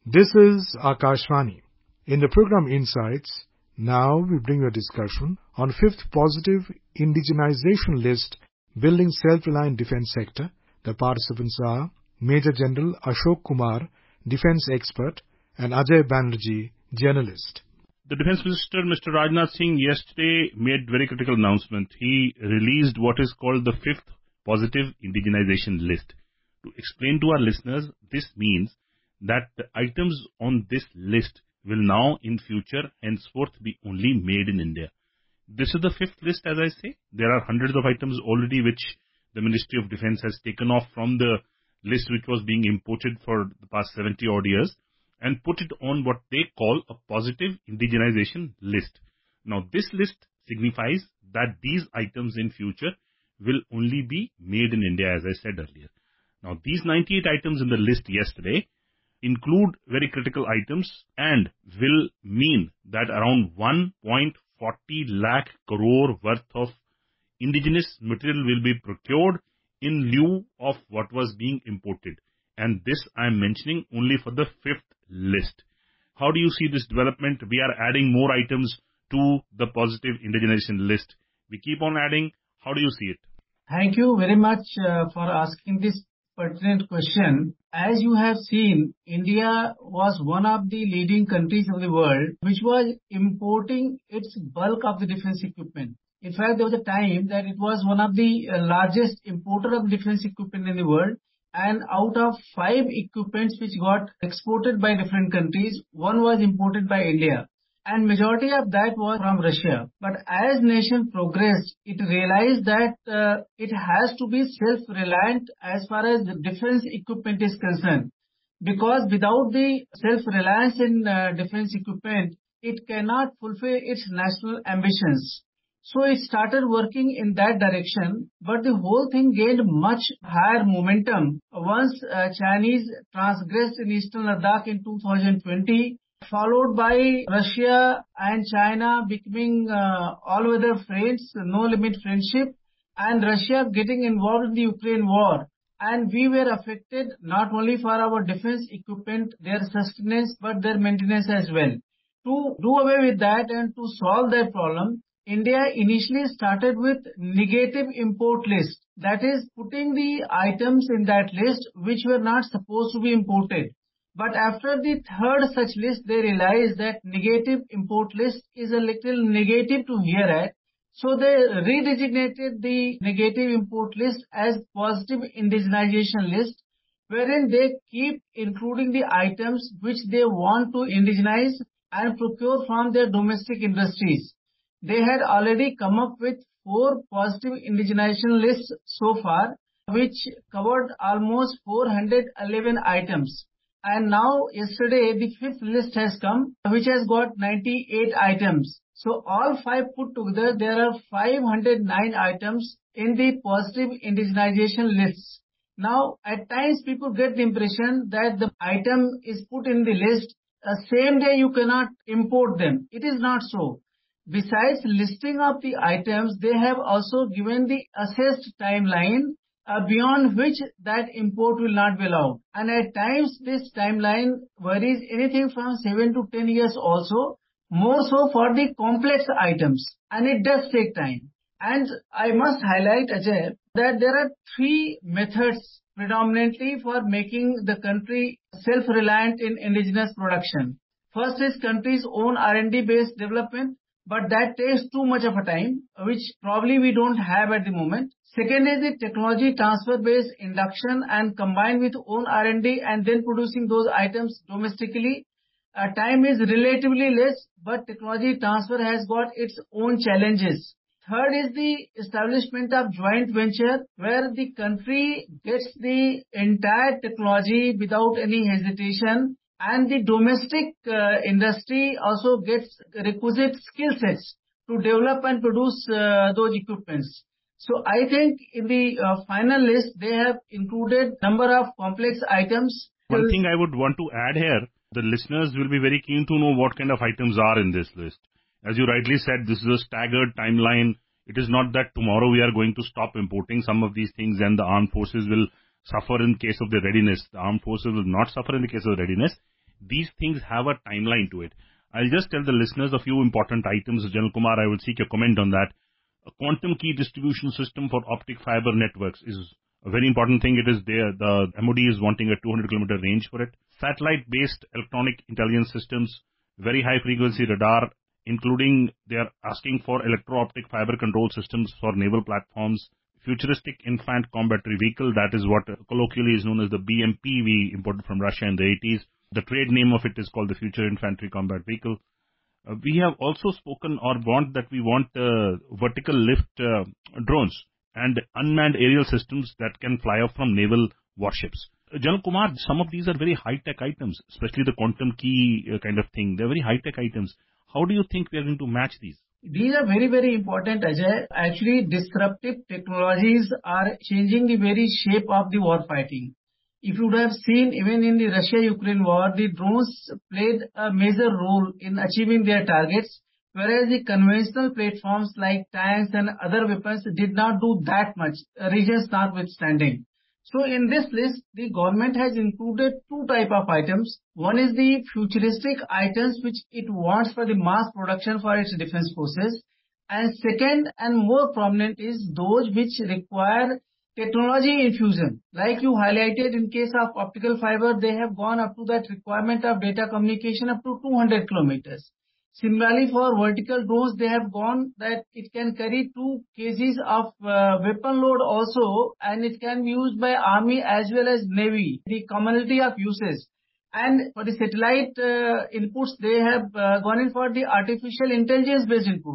This is Akashvani. In the program Insights, now we bring a discussion on 5th Positive Indigenization List Building Self-Reliant Defence Sector. The participants are Major General Ashok Kumar, Defence Expert, and Ajay Banerjee, Journalist. The Defence Minister, Mr. Rajnath Singh, yesterday made very critical announcement. He released what is called the 5th Positive Indigenization List. To explain to our listeners, this means that the items on this list will now in future henceforth be only made in India. This is the 5th list, as I say. There are hundreds of items already which the Ministry of Defence has taken off from the list which was being imported for the past 70 odd years and put it on what they call a positive indigenization list. Now this list signifies that these items in future will only be made in India, as I said earlier. Now these 98 items in the list yesterday include very critical items and will mean that around 1.40 lakh crore worth of indigenous material will be procured in lieu of what was being imported. And this I am mentioning only for the 5th list. How do you see this development? We are adding more items to the positive indigenization list. We keep on adding. How do you see it? Thank you very much for asking this pertinent question. As you have seen, India was one of the leading countries of the world which was importing its bulk of the defense equipment. In fact, there was a time that it was one of the largest importer of defense equipment in the world. And out of 5 equipments which got exported by different countries, one was imported by India. And majority of that was from Russia. But as nation progressed, it realized that it has to be self-reliant as far as the defense equipment is concerned. Because without the self-reliance in defense equipment, it cannot fulfill its national ambitions. So it started working in that direction, but the whole thing gained much higher momentum once Chinese transgressed in Eastern Ladakh in 2020, followed by Russia and China becoming all-weather friends, no-limit friendship, and Russia getting involved in the Ukraine war. And we were affected not only for our defense equipment, their sustenance, but their maintenance as well. To do away with that and to solve that problem, India initially started with negative import list. That is, putting the items in that list which were not supposed to be imported. But after the 3rd such list, they realized that negative import list is a little negative to hear at. So they redesignated the negative import list as positive indigenization list, wherein they keep including the items which they want to indigenize and procure from their domestic industries. They had already come up with 4 positive indigenization lists so far, which covered almost 411 items. And now, yesterday, the 5th list has come, which has got 98 items. So all 5 put together, there are 509 items in the positive indigenization lists. Now, at times people get the impression that the item is put in the list, same day you cannot import them. It is not so. Besides listing of the items, they have also given the assessed timeline beyond which that import will not be allowed. And at times this timeline varies anything from 7 to 10 years also, more so for the complex items. And it does take time. And I must highlight, Ajay, that there are 3 methods predominantly for making the country self-reliant in indigenous production. First is country's own R&D based development. But that takes too much of a time, which probably we don't have at the moment. Second is the technology transfer based induction and combined with own R&D and then producing those items domestically. Time is relatively less, but technology transfer has got its own challenges. Third is the establishment of joint venture where the country gets the entire technology without any hesitation. And the domestic industry also gets requisite skill sets to develop and produce those equipments. So I think in the final list, they have included number of complex items. One thing I would want to add here, the listeners will be very keen to know what kind of items are in this list. As you rightly said, this is a staggered timeline. It is not that tomorrow we are going to stop importing some of these things and the armed forces will suffer in case of the readiness. The armed forces will not suffer in the case of readiness. these things have a timeline to it. I'll just tell the listeners a few important items. General Kumar, I will seek your comment on that. A quantum key distribution system for optic fiber networks is a very important thing. It is there. The MOD is wanting a 200-kilometer range for it. Satellite-based electronic intelligence systems, very high-frequency radar, including they are asking for electro-optic fiber control systems for naval platforms, futuristic infant combatary vehicle, that is what colloquially is known as the BMP we imported from Russia in the 80s. The trade name of it is called the Future Infantry Combat Vehicle. We have also spoken or we want vertical lift drones and unmanned aerial systems that can fly off from naval warships. General Kumar, some of these are very high-tech items, especially the quantum key kind of thing. They're very high-tech items. How do you think we are going to match these? These are very, very important, Ajay. Actually, disruptive technologies are changing the very shape of the war fighting. If you would have seen, even in the Russia-Ukraine war, the drones played a major role in achieving their targets, whereas the conventional platforms like tanks and other weapons did not do that much, regions notwithstanding. So in this list, the government has included two type of items. One is the futuristic items which it wants for the mass production for its defense forces. And second and more prominent is those which require technology infusion. Like you highlighted in case of optical fiber, they have gone up to that requirement of data communication up to 200 kilometers. Similarly, for vertical drones, they have gone that it can carry 2 kgs of weapon load also, and it can be used by army as well as navy, the commonality of uses. And for the satellite inputs, they have gone in for the artificial intelligence based input.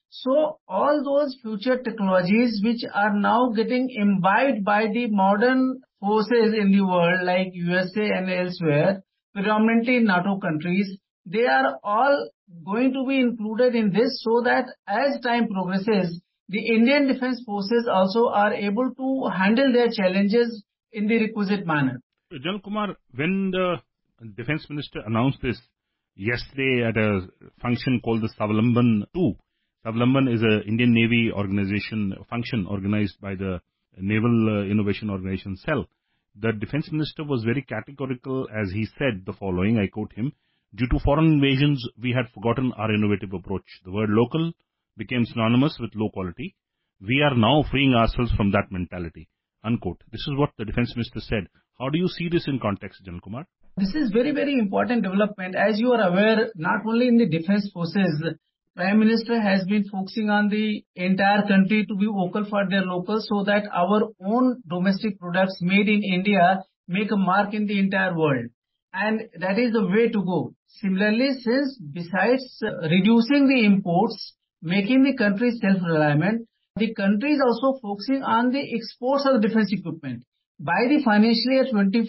So all those future technologies which are now getting imbibed by the modern forces in the world like USA and elsewhere, predominantly in NATO countries, they are all going to be included in this so that as time progresses, the Indian Defence Forces also are able to handle their challenges in the requisite manner. General Kumar, when the Defence Minister announced this yesterday at a function called the Savalamban 2, Savalamban is an Indian Navy function organized by the Naval Innovation Organization Cell. The Defence Minister was very categorical as he said the following, I quote him, "Due to foreign invasions, we had forgotten our innovative approach. The word local became synonymous with low quality. We are now freeing ourselves from that mentality." Unquote. This is what the Defence Minister said. How do you see this in context, General Kumar? This is very, very important development. As you are aware, not only in the Defence Forces, Prime Minister has been focusing on the entire country to be vocal for their local so that our own domestic products made in India make a mark in the entire world. And that is the way to go. Similarly, since besides reducing the imports, making the country self-reliant, the country is also focusing on the exports of defense equipment. By the financial year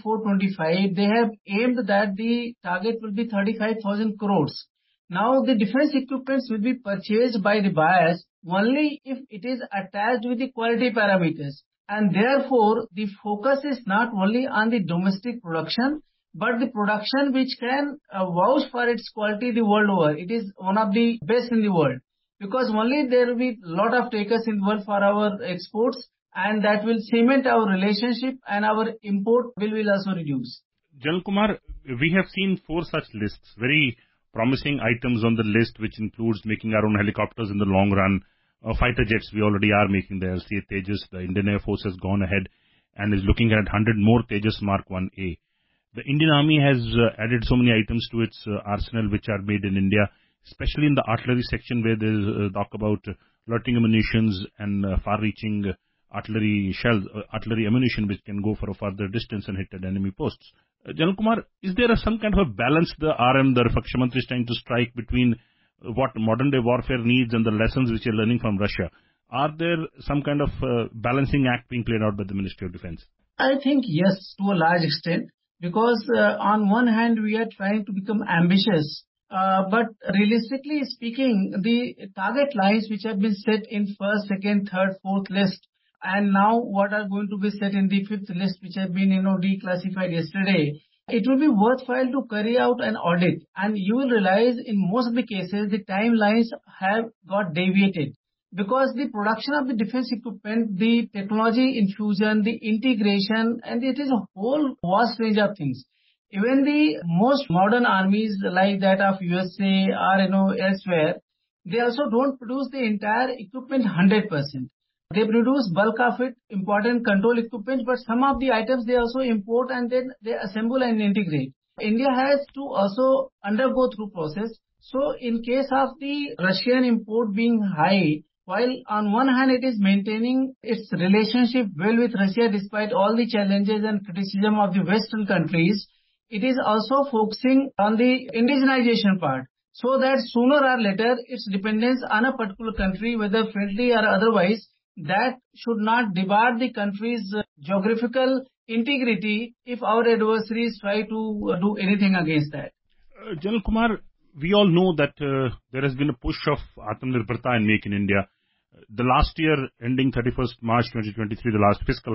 24-25, they have aimed that the target will be 35,000 crores. Now, the defense equipments will be purchased by the buyers only if it is attached with the quality parameters. And therefore, the focus is not only on the domestic production, but the production which can vouch for its quality the world over. It is one of the best in the world. Because only there will be a lot of takers in the world for our exports, and that will cement our relationship and our import will also reduce. General Kumar, we have seen 4 such lists, very promising items on the list, which includes making our own helicopters in the long run, fighter jets we already are making the LCA Tejas. The Indian Air Force has gone ahead and is looking at 100 more Tejas Mark 1A. The Indian Army has added so many items to its arsenal which are made in India, especially in the artillery section where there is talk about loitering munitions and far-reaching artillery shells, artillery ammunition which can go for a further distance and hit at enemy posts. General Kumar, is there some kind of a balance the Raksha Mantri is trying to strike between what modern day warfare needs and the lessons which you're learning from Russia? Are there some kind of balancing act being played out by the Ministry of Defense? I think yes, to a large extent, because on one hand we are trying to become ambitious, but realistically speaking, the target lines which have been set in first, second, third, fourth list, and now what are going to be set in the fifth list which have been declassified yesterday, it will be worthwhile to carry out an audit, and you will realize in most of the cases the timelines have got deviated. Because the production of the defense equipment, the technology infusion, the integration, and it is a whole vast range of things. Even the most modern armies like that of USA or elsewhere, they also don't produce the entire equipment 100%. They produce bulk of it, important control equipment, but some of the items they also import and then they assemble and integrate. India has to also undergo through process. So in case of the Russian import being high, while on one hand it is maintaining its relationship well with Russia despite all the challenges and criticism of the Western countries, it is also focusing on the indigenization part, so that sooner or later its dependence on a particular country, whether friendly or otherwise, that should not debar the country's geographical integrity if our adversaries try to do anything against that. General Kumar, we all know that there has been a push of Atmanirbharta and Make in India. The last year, ending 31st March 2023, the last fiscal,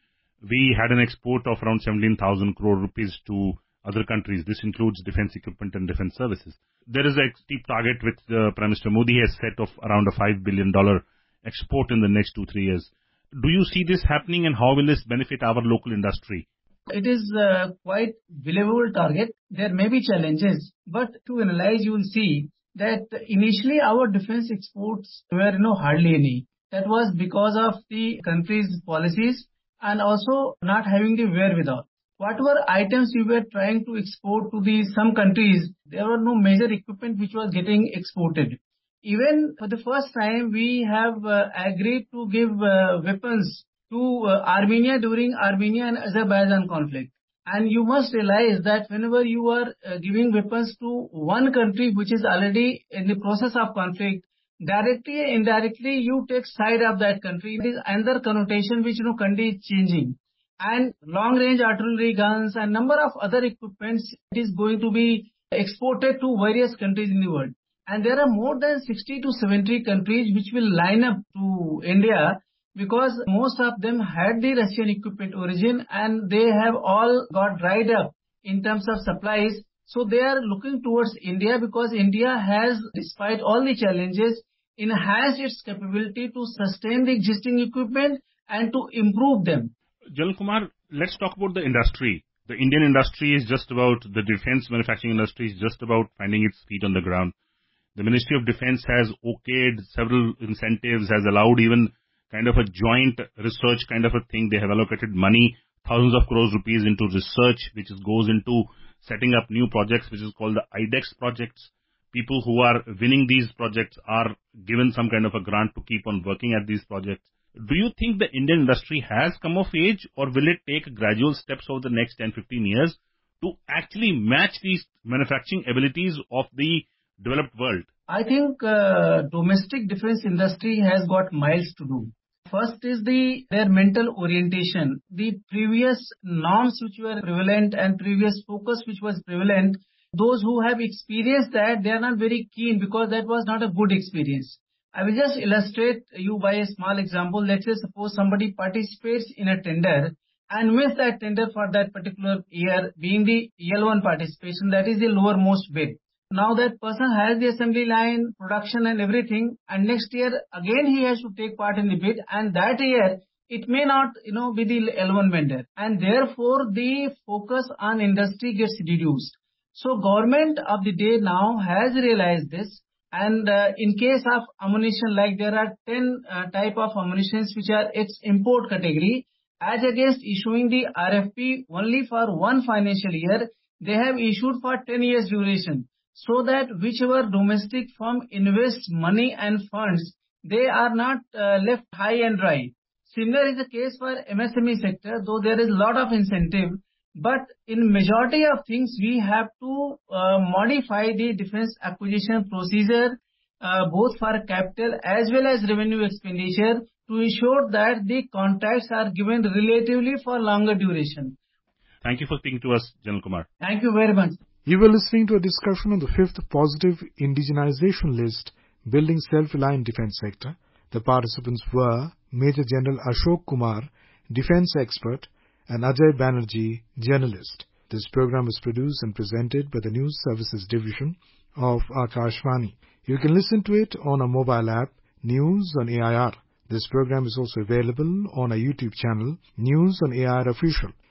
we had an export of around 17,000 crore rupees to other countries. This includes defense equipment and defense services. There is a steep target which Prime Minister Modi has set of around a $5 billion export in the next 2-3 years. Do you see this happening, and how will this benefit our local industry? It is quite believable target. There may be challenges, but to analyze, you will see that initially our defense exports were hardly any. That was because of the country's policies and also not having the wherewithal. Whatever items we were trying to export to some countries, there were no major equipment which was getting exported. Even for the first time, we have agreed to give weapons to Armenia during Armenia and Azerbaijan conflict. And you must realize that whenever you are giving weapons to one country which is already in the process of conflict, directly or indirectly you take side of that country. It is another connotation which country is changing. And long range artillery guns and number of other equipments, it is going to be exported to various countries in the world. And there are more than 60 to 70 countries which will line up to India, because most of them had the Russian equipment origin and they have all got dried up in terms of supplies. So they are looking towards India because India has, despite all the challenges, enhanced its capability to sustain the existing equipment and to improve them. General Kumar, let's talk about the industry. The Indian industry is just about, the defense manufacturing industry is just about finding its feet on the ground. The Ministry of Defense has okayed several incentives, has allowed even kind of a joint research kind of a thing. They have allocated money, thousands of crores rupees into research, which goes into setting up new projects, which is called the IDEX projects. People who are winning these projects are given some kind of a grant to keep on working at these projects. Do you think the Indian industry has come of age, or will it take gradual steps over the next 10-15 years to actually match these manufacturing abilities of the developed world? I think domestic defense industry has got miles to do. First is their mental orientation. The previous norms which were prevalent and previous focus which was prevalent, those who have experienced that, they are not very keen because that was not a good experience. I will just illustrate you by a small example. Let's say suppose somebody participates in a tender and wins that tender for that particular year, being the L1 participation, that is the lowermost bid. Now that person has the assembly line, production and everything, and next year again he has to take part in the bid, and that year it may not be the L1 vendor, and therefore the focus on industry gets reduced. So government of the day now has realized this, and in case of ammunition, like there are 10 type of ammunitions which are its import category, as against issuing the RFP only for one financial year, they have issued for 10 years duration. So that whichever domestic firm invests money and funds, they are not left high and dry. Similar is the case for MSME sector, though there is a lot of incentive, but in majority of things we have to modify the defense acquisition procedure, both for capital as well as revenue expenditure, to ensure that the contracts are given relatively for longer duration. Thank you for speaking to us, General Kumar. Thank you very much. You were listening to a discussion on the 5th Positive Indigenization List, Building Self-Reliant Defense Sector. The participants were Major General Ashok Kumar, Defense Expert, and Ajay Banerjee, Journalist. This program was produced and presented by the News Services Division of Akashvani. You can listen to it on our mobile app, News on AIR. This program is also available on our YouTube channel, News on AIR Official.